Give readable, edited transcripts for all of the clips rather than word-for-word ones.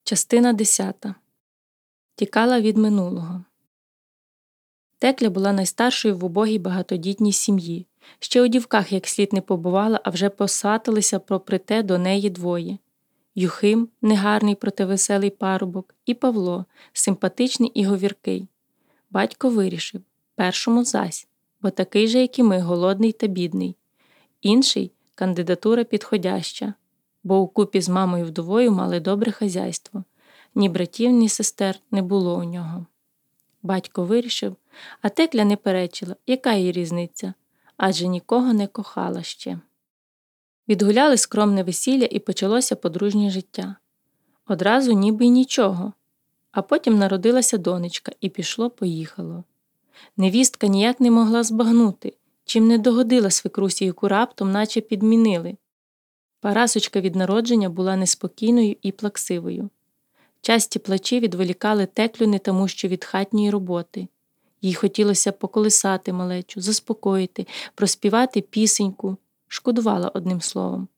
Частина 10. Тікала від минулого. Текля була найстаршою в убогій багатодітній сім'ї. Ще у дівках як слід не побувала, а вже посваталися попри те до неї двоє. Юхим, негарний, проте веселий парубок, і Павло, симпатичний і говіркий. Батько вирішив – першому зась, бо такий же, як і ми, голодний та бідний. Інший – кандидатура підходяща, бо укупі з мамою-вдовою мали добре хазяйство. Ні братів, ні сестер не було у нього. Батько вирішив, а Текля не перечила, яка їй різниця, адже нікого не кохала ще. Відгуляли скромне весілля і почалося подружнє життя. Одразу ніби й нічого. А потім народилася донечка і пішло-поїхало. Невістка ніяк не могла збагнути, чим не догодила свекрусі, яку раптом наче підмінили. Парасочка від народження була неспокійною і плаксивою. Часті плачі відволікали Теклю не тому, що від хатньої роботи. Їй хотілося поколисати малечу, заспокоїти, проспівати пісеньку, шкодувала одним словом.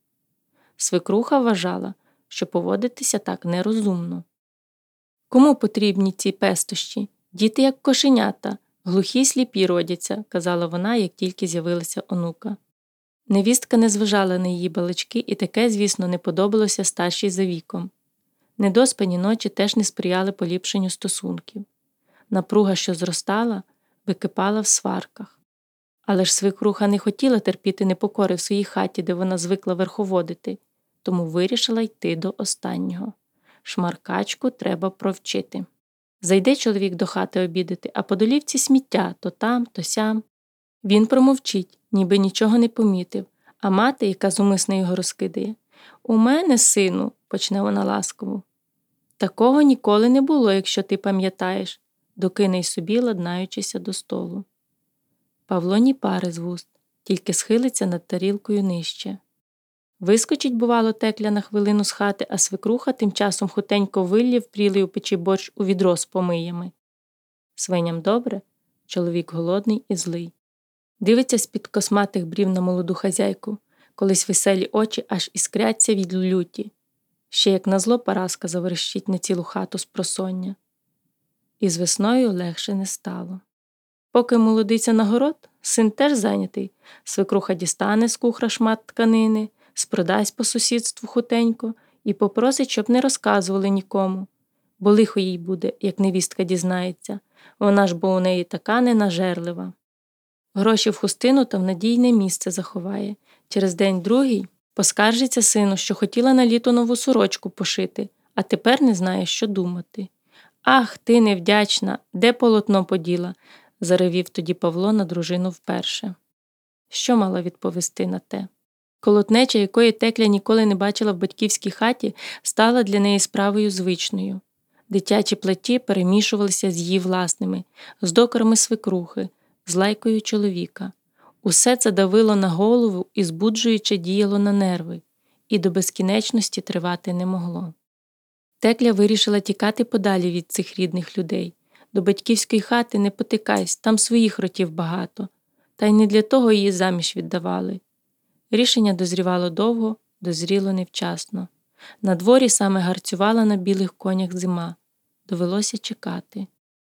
Свекруха вважала, що поводитися так нерозумно. Кому потрібні ці пестощі? Діти як кошенята, глухі й сліпі родяться, казала вона, як тільки з'явилася онука. Невістка не зважала на її балачки, і таке, звісно, не подобалося старшій за віком. Недоспані ночі теж не сприяли поліпшенню стосунків. Напруга, що зростала, википала в сварках. Але ж свекруха не хотіла терпіти непокори в своїй хаті, де вона звикла верховодити, тому вирішила йти до останнього. Шмаркачку треба провчити. Зайде чоловік до хати обідати, а по долівці сміття то там, то сям. Він промовчить, ніби нічого не помітив, а мати, яка зумисно його розкидає. «У мене, сину», – почне вона ласково. «Такого ніколи не було, якщо ти пам'ятаєш», – докине й собі, ладнаючися до столу. Павло ні пари з вуст, тільки схилиться над тарілкою нижче. Вискочить, бувало, Текля на хвилину з хати, а свекруха тим часом хутенько виллє впрілий у печі борщ у відро з помиями. Свиням добре, чоловік голодний і злий. Дивиться з-під косматих брів на молоду хазяйку, колись веселі очі аж іскряться від люті. Ще як назло Параска заверещить на цілу хату спросоння. І з весною легше не стало. Поки молодиця на город, син теж зайнятий, свекруха дістане з кухра шмат тканини, спродасть по сусідству хутенько і попросить, щоб не розказували нікому, бо лихо їй буде, як невістка дізнається, вона ж бо у неї така ненажерлива. Гроші в хустину та в надійне місце заховає. Через день-другий поскаржиться сину, що хотіла на літо нову сорочку пошити, а тепер не знає, що думати. «Ах, ти невдячна! Де полотно поділа?» – заревів тоді Павло на дружину вперше. Що мала відповісти на те? Колотнеча, якої Текля ніколи не бачила в батьківській хаті, стала для неї справою звичною. Дитячі платі перемішувалися з її власними, з докорами свекрухи, з лайкою чоловіка. Усе це давило на голову і збуджуюче діяло на нерви, і до безкінечності тривати не могло. Текля вирішила тікати подалі від цих рідних людей. До батьківської хати не потикайсь, там своїх ротів багато. Та й не для того її заміж віддавали. Рішення дозрівало довго, дозріло невчасно. На дворі саме гарцювала на білих конях зима. Довелося чекати.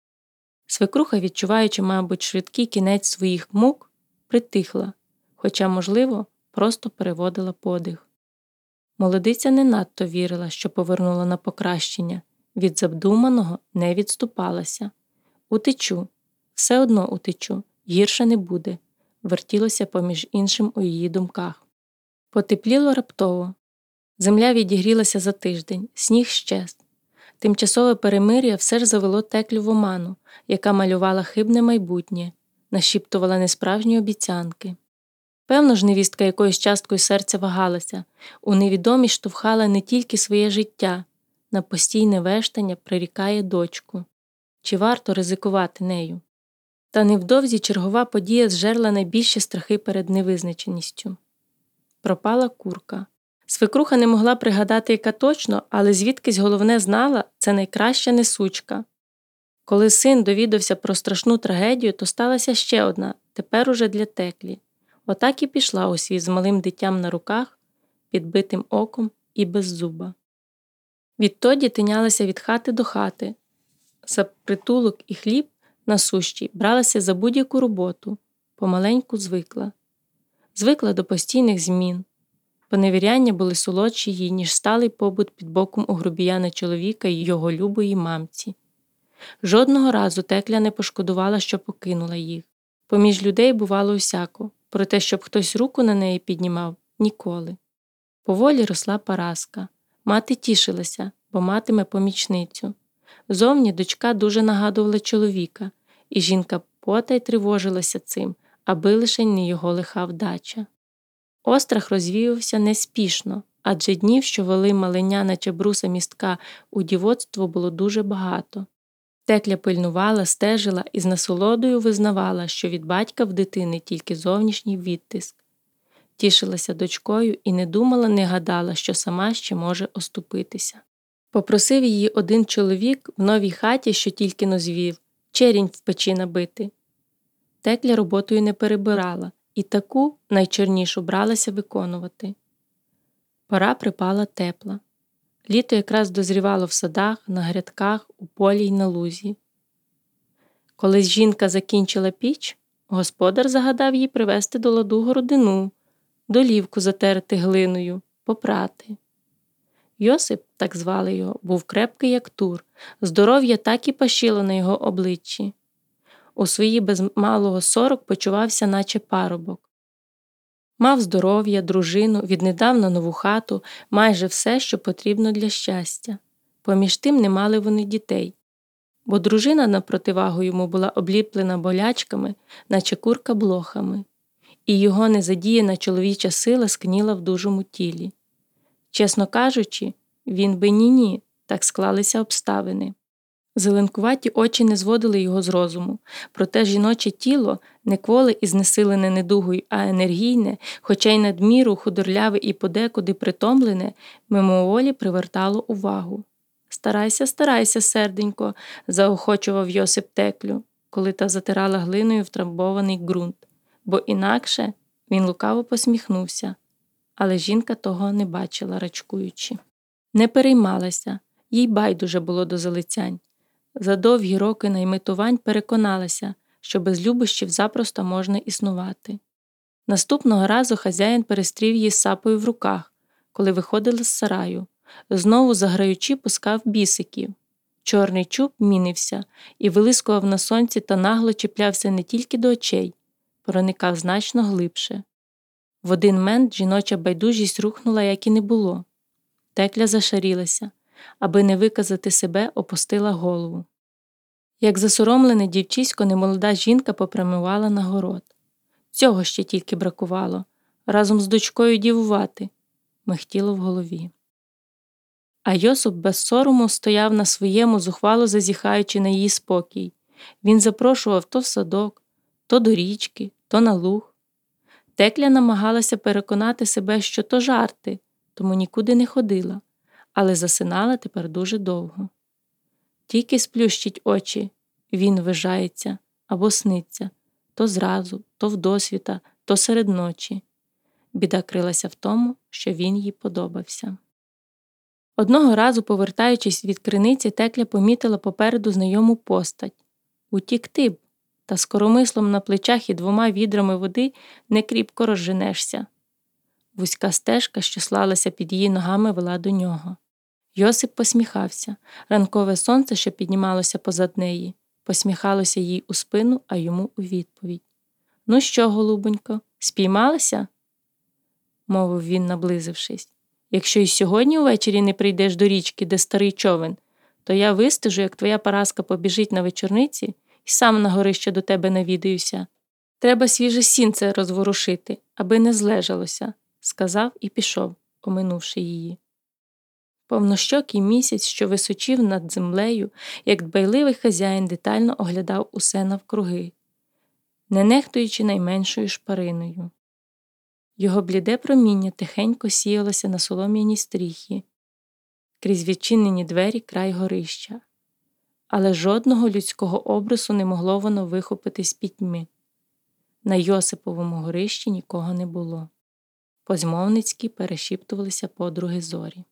Свекруха, відчуваючи, мабуть, швидкий кінець своїх мук, притихла, хоча, можливо, просто переводила подих. Молодиця не надто вірила, що повернула на покращення. Від задуманого не відступалася. «Утечу. Все одно утечу. Гірше не буде», – вертілося поміж іншим у її думках. Потепліло раптово. Земля відігрілася за тиждень, сніг щез. Тимчасове перемир'я все ж завело Теклю в оману, яка малювала хибне майбутнє, нашіптувала несправжні обіцянки. Певно ж, невістка якоюсь часткою серця вагалася, у невідомі штовхала не тільки своє життя, на постійне вештання прирікає дочку. Чи варто ризикувати нею? Та невдовзі чергова подія зжерла найбільші страхи перед невизначеністю. Пропала курка. Свекруха не могла пригадати, яка точно, але звідкись головне знала – це найкраща несучка. Коли син довідався про страшну трагедію, то сталася ще одна, тепер уже для Теклі. Отак і пішла у світ з малим дитям на руках, підбитим оком і без зуба. Відтоді тинялася від хати до хати. За притулок і хліб насущий бралася за будь-яку роботу, помаленьку звикла. Звикла до постійних змін. Поневіряння були солодші їй, ніж сталий побут під боком у грубіяна чоловіка й його любої мамці. Жодного разу Текля не пошкодувала, що покинула їх. Поміж людей бувало усяко, проте, щоб хтось руку на неї піднімав – ніколи. Поволі росла Параска. Мати тішилася, бо матиме помічницю. Зовні дочка дуже нагадувала чоловіка, і жінка потай тривожилася цим, аби лишень не його лиха вдача. Острах розвіювався неспішно, адже днів, що вели малення наче бруса містка у дівоцтво, було дуже багато. Текля пильнувала, стежила і з насолодою визнавала, що від батька в дитини тільки зовнішній відтиск. Тішилася дочкою і не думала, не гадала, що сама ще може оступитися. Попросив її один чоловік в новій хаті, що тільки-но звів, черінь в печі набити. Текля роботою не перебирала і таку, найчорнішу, бралася виконувати. Пора припала тепла. Літо якраз дозрівало в садах, на грядках, у полі й на лузі. Коли жінка закінчила піч, господар загадав їй привезти до ладу городину, долівку затерти глиною, попрати. Йосип, так звали його, був крепкий, як тур, здоров'я так і пашило на його обличчі. У свої без малого 40 почувався, наче парубок. Мав здоров'я, дружину, віднедавна нову хату, майже все, що потрібно для щастя. Поміж тим не мали вони дітей, бо дружина на противагу йому була обліплена болячками, наче курка блохами, і його незадіяна чоловіча сила скніла в дужому тілі. Чесно кажучи, він би ні-ні, так склалися обставини. Зеленкуваті очі не зводили його з розуму, проте жіноче тіло, не кволе і знесилене недугою, а енергійне, хоча й надміру худорляве і подекуди притомлене, мимоволі привертало увагу. «Старайся, старайся, серденько», – заохочував Йосип Теклю, коли та затирала глиною втрамбований ґрунт, бо інакше він лукаво посміхнувся, але жінка того не бачила, рачкуючи. Не переймалася, їй байдуже було до залицянь. За довгі роки найметувань переконалася, що без любощів запросто можна існувати. Наступного разу хазяїн перестрів її з сапою в руках, коли виходили з сараю. Знову заграючи пускав бісиків. Чорний чуб мінився і вилискував на сонці та нагло чіплявся не тільки до очей, проникав значно глибше. В один мент жіноча байдужість рухнула, як і не було. Текля зашарілася, аби не виказати себе, опустила голову. Як засоромлене дівчисько, немолода жінка попрямувала на город. Цього ще тільки бракувало, разом з дочкою дівувати, михтіло в голові. А Йосип без сорому стояв на своєму, зухвало зазіхаючи на її спокій. Він запрошував то в садок, то до річки, то на луг. Текля намагалася переконати себе, що то жарти, тому нікуди не ходила, але засинала тепер дуже довго. Тільки сплющить очі, він вижається або сниться, то зразу, то вдосвіта, то серед ночі. Біда крилася в тому, що він їй подобався. Одного разу, повертаючись від криниці, Текля помітила попереду знайому постать. Утікти б, та з коромислом на плечах і 2 відрами води не кріпко розженешся. Вузька стежка, що слалася під її ногами, вела до нього. Йосип посміхався. Ранкове сонце, що піднімалося позад неї, посміхалося їй у спину, а йому у відповідь. «Ну що, голубонько, спіймалася?» – мовив він, наблизившись. «Якщо й сьогодні увечері не прийдеш до річки, де старий човен, то я вистежу, як твоя Параска побіжить на вечорниці, і сам на горище до тебе навідаюся. Треба свіже сінце розворушити, аби не злежалося», – сказав і пішов, оминувши її. Повнощокий місяць, що височив над землею, як дбайливий хазяїн, детально оглядав усе навкруги, не нехтуючи найменшою шпариною. Його бліде проміння тихенько сіялося на солом'яній стріхі, крізь відчинені двері край горища. Але жодного людського обрису не могло воно вихопити з пітьми. На Йосиповому горищі нікого не було. По-змовницьки перешіптувалися подруги зорі.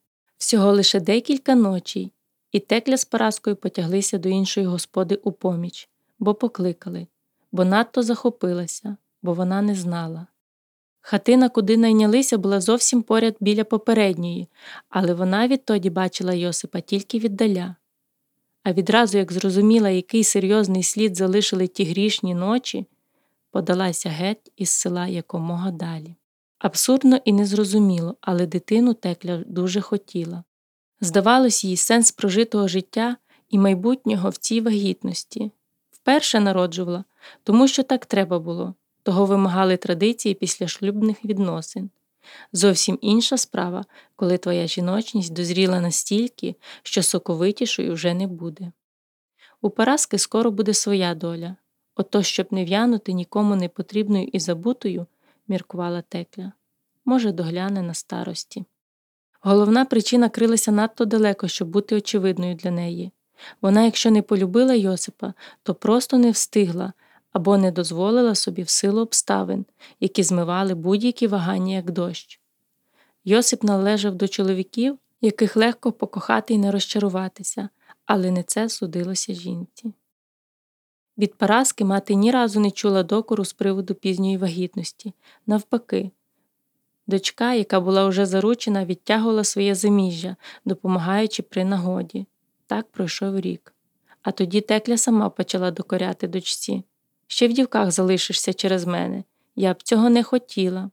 Всього лише декілька ночей, і Текля з Параскою потяглися до іншої господи у поміч, бо покликали, бо надто захопилася, бо вона не знала. Хатина, куди найнялися, була зовсім поряд біля попередньої, але вона відтоді бачила Йосипа тільки віддаля. А відразу, як зрозуміла, який серйозний слід залишили ті грішні ночі, подалася геть із села якомога далі. Абсурдно і незрозуміло, але дитину Текля дуже хотіла. Здавалось їй сенс прожитого життя і майбутнього в цій вагітності. Вперше народжувала, тому що так треба було, того вимагали традиції післяшлюбних відносин. Зовсім інша справа, коли твоя жіночність дозріла настільки, що соковитішою вже не буде. У Параски скоро буде своя доля. Ото, щоб не в'янути нікому не потрібною і забутою, міркувала Текля. Може, догляне на старості. Головна причина крилася надто далеко, щоб бути очевидною для неї. Вона, якщо не полюбила Йосипа, то просто не встигла або не дозволила собі в силу обставин, які змивали будь-які вагання, як дощ. Йосип належав до чоловіків, яких легко покохати і не розчаруватися, але не це судилося жінці. Від Параски мати ні разу не чула докору з приводу пізньої вагітності. Навпаки, дочка, яка була уже заручена, відтягувала своє заміжжя, допомагаючи при нагоді. Так пройшов рік. А тоді Текля сама почала докоряти дочці. Ще в дівках залишишся через мене. Я б цього не хотіла.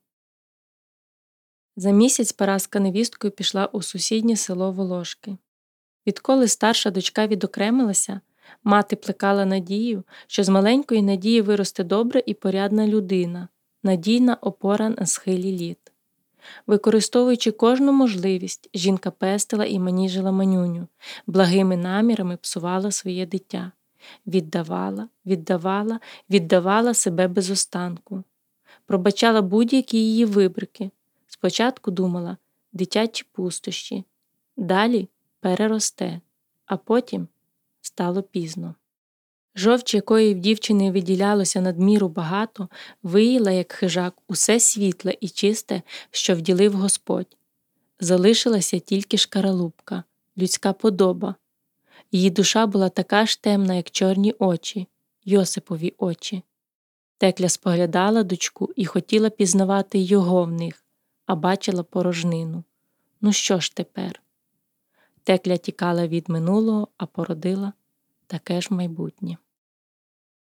За місяць Параска невісткою пішла у сусіднє село Волошки. Відколи старша дочка відокремилася, мати плекала надію, що з маленької Надії виросте добра і порядна людина, надійна опора на схилі літ. Використовуючи кожну можливість, жінка пестила і маніжила манюню, благими намірами псувала своє дитя. Віддавала себе без останку. Пробачала будь-які її вибрики. Спочатку думала – дитячі пустощі. Далі – переросте. А потім – стало пізно. Жовч, якої в дівчини виділялося надміру багато, виїла, як хижак, усе світле і чисте, що вділив Господь. Залишилася тільки шкаралупка, людська подоба. Її душа була така ж темна, як чорні очі, Йосипові очі. Текля споглядала дочку і хотіла пізнавати його в них, а бачила порожнину. Ну що ж тепер? Текля тікала від минулого, а породила таке ж майбутнє.